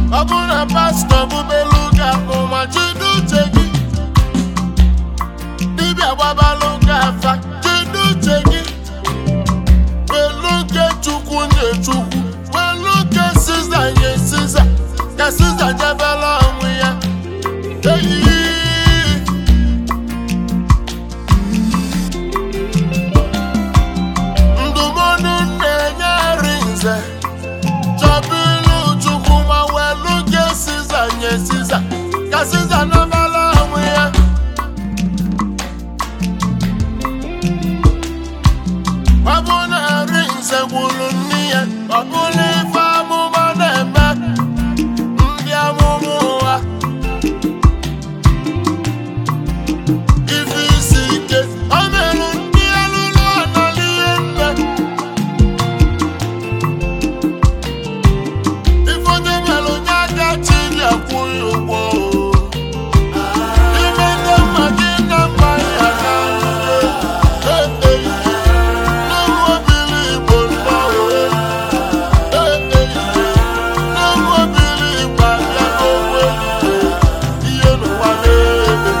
Abuna pastor bubeluga muma chidu chegi. Dibia babaluga fa chidu chegi. Beluga chuku nye chuku. Beluga siza ye siza. Ya siza jabala mwiya. Ndumonu nenye rinze. Chabilu chukuma weluga siza nye siza. Ya siza nabala mwiya. Babuna rinze wulunia. Babuna ifamu maneme. Ndia mumuwa. Ifisike amelu ndia lulu analienda. Ifonye melu nyaga chini ya kuyubo. Imende magina maya kanje. Nuwa bili bonda we. Nuwa bili baya kowe. Iyo nuwa lebe.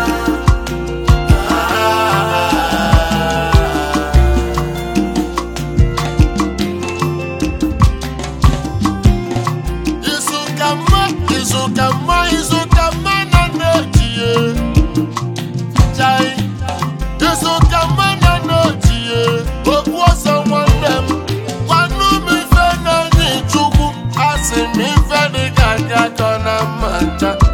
Isukama na nojiye. Chai. Isukama na nojiye. Okwosa wandem. Wanu mi fe na ni chuku. Asi mi fe di kanya kona mancha.